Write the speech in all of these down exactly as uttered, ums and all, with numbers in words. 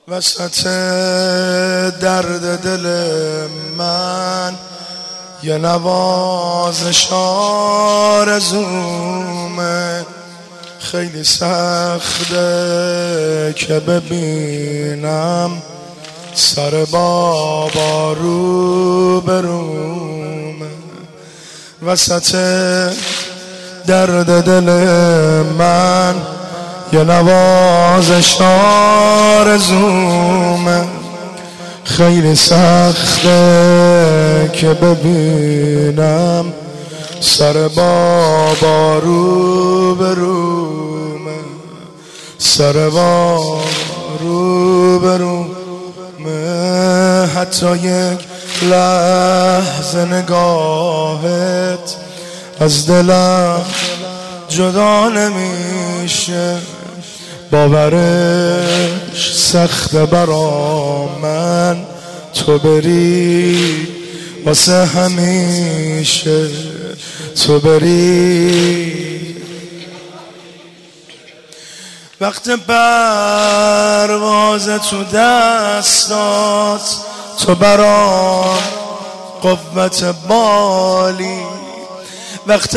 وسط درد دل من یه نوازش آرزومه، خیلی سخته که ببینم سر بابا رو برومه. وسط درد دل من یه نوازش آرزومه، خیلی سخته که ببینم سر بابا رو برومه، سر بابا رو برومه. حتی یک لحظه نگاهت از دلم جدا نمیشه، باورش سخته برا من تو بری واسه همیشه، تو بری. وقت پرواز تو دستات تو برام قوت بالی، وقت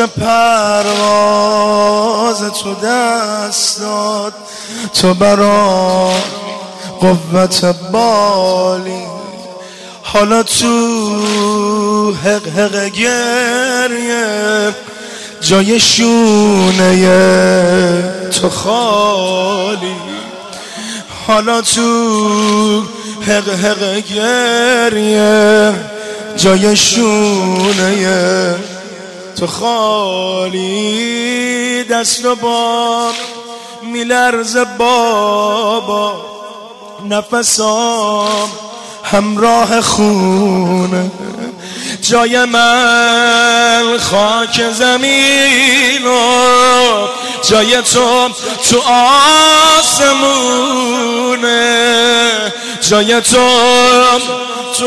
پرواز تو دستات تو برام قوت بالی. حالا تو حق حق گریه جای شونه تو خالی، حالا تو حق حق گریه جای شونه تو خالی. دست و بام میلرزه بابا، نفسام همراه خونه، جای من خاک زمین و جای تو تو آسمونه، جای تو تو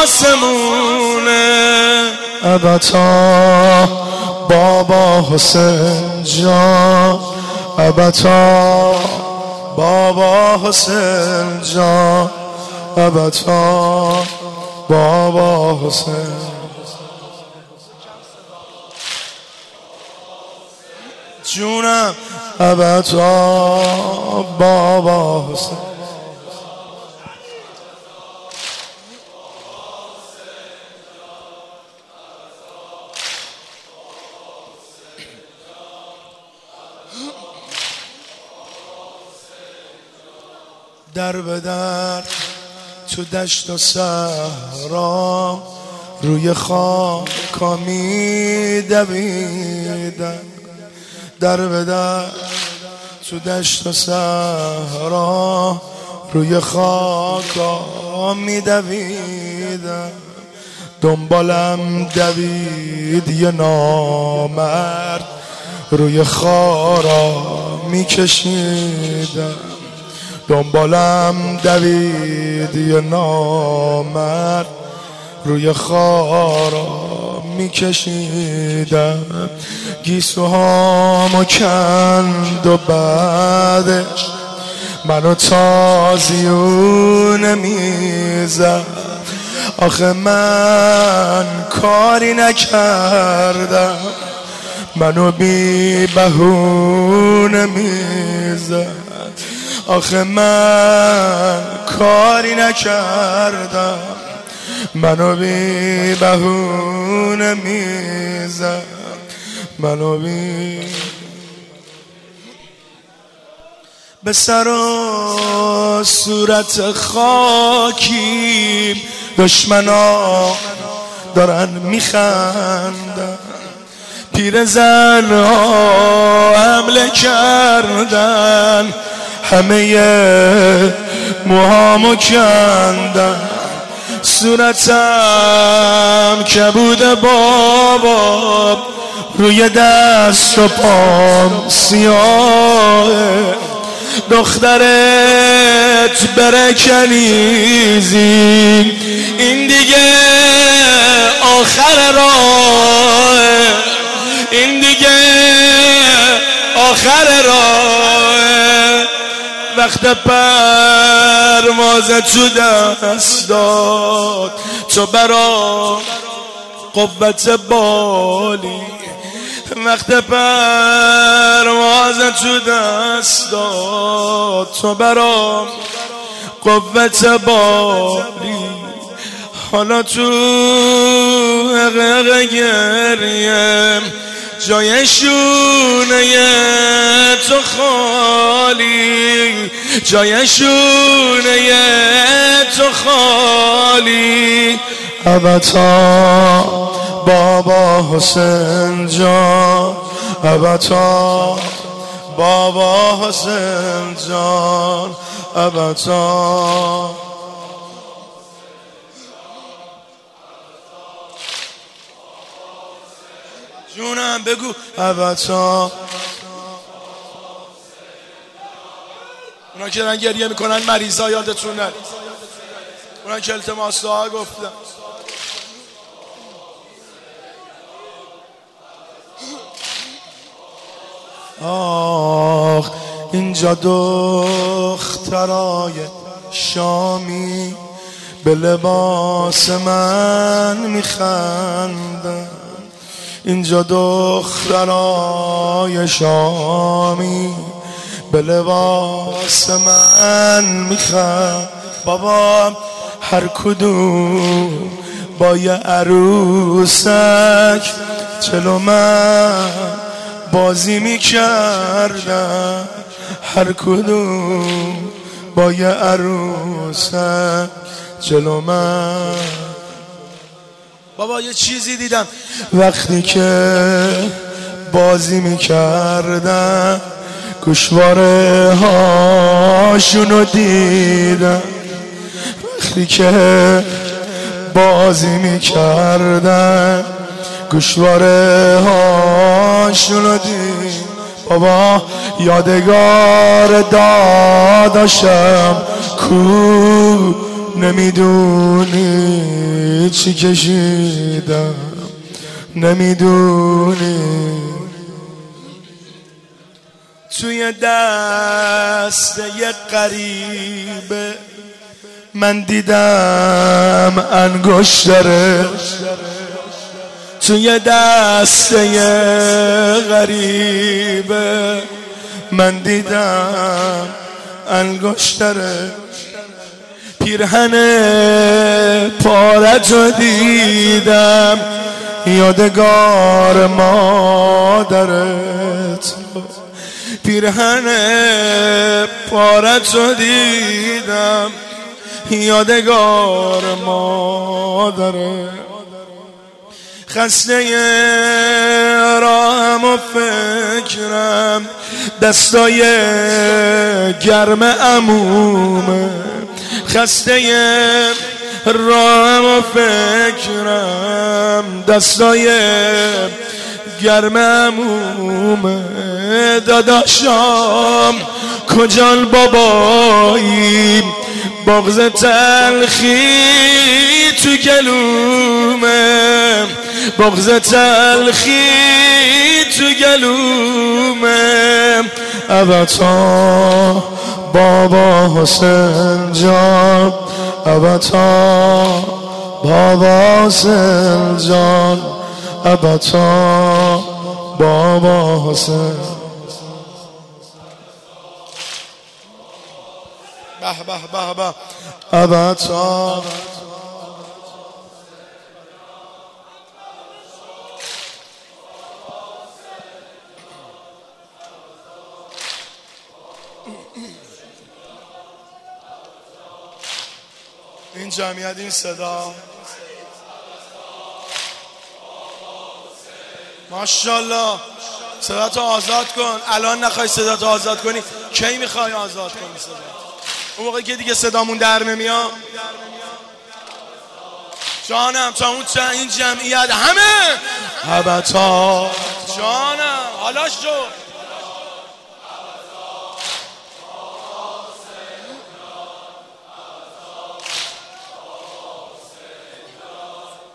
آسمونه. ابتا بابا حسین جان، ابتا بابا حسین جان، ابتا بابا حسین جونم، ابتا بابا حسین. در به در تو دشت و صحرا روی خاکا می دویدم، در به در تو دشت و صحرا روی خاکا می دویدم. دنبالم دوید یه نامرد روی خارا می کشیدم، دنبالم دوید یه نامرد روی خارا می کشیدم. گیسوهامو کند و بعدش منو تازیونه میزد. آخه من کاری نکردم، منو بی بهونه میزد. آخه من کاری نکردم، منو بی بهونه میزد، منو بی. به سر و صورت خاکیم دشمنا دارن میخندن، پیرزن ها حمله کردن، همه موهامو کندن، صورتم کبود بابا، روی دست و پام سیاه. دخترت بره کنیزی، این دیگه آخر راه، این دیگه آخر راه. وقت پرواز پرواز تو دست داد، تو برام قوت بالی. وقت پرواز تو دست داد، تو برام قوت بالی. حالا تو حقیق گریه جای شونه تو خالی، جای شونه تو خالی. ابتا بابا حسین جان، ابتا بابا حسین جان، ابتا. جونم بگو. ابتا اونا که دارن گریه میکنن مریضا یادتون نره، اونا که التماس دعا گفتن. آخ اینجا دخترای شامی به لباس من میخندن، اینجا دخترای شامی به لباس من میخند. بابا هر کدوم با یه عروسک چلو من بازی میکردن، هر کدوم با یه عروسک جلو من. بابا یه چیزی دیدم وقتی که بازی میکردن، گوشواره هاشونو دیدم. وقتی که بازی میکردن، گوشواره هاشونو دیدم. بابا یادگار داداشم کو، نمیدونی چی کشیدم، نمیدونی. توی دست یه غریبه من دیدم انگشتره، توی دست یه غریبه من دیدم انگشتره. پیرهن پارتو دیدم، یادگار مادرت. پیرهن پارتو دیدم، یادگار مادرت. خسته راهم و فکرم دستای گرم عمومه، خسته راهم و فکرم دستای گرم عمومه. داداشام کجان بابایی، بغض تلخی تو گلومه، بغض تلخی تو گلومه. ابتا بابا حسین جان، ابتا بابا حسین جان، ابتا بابا حسین. به به به به. ابتا این جمعیت، این صدا، ماشاءالله. صداتو آزاد کن. الان نخوای صداتو آزاد کنی، کی میخوای آزاد کنی صدا؟ اون موقعی که دیگه صدامون در نمیاد. جانم تا اون چه این جمعیت همه ابتا جانم حالا شو.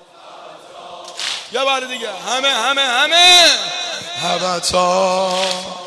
یه بار دیگه همه همه همه ابتا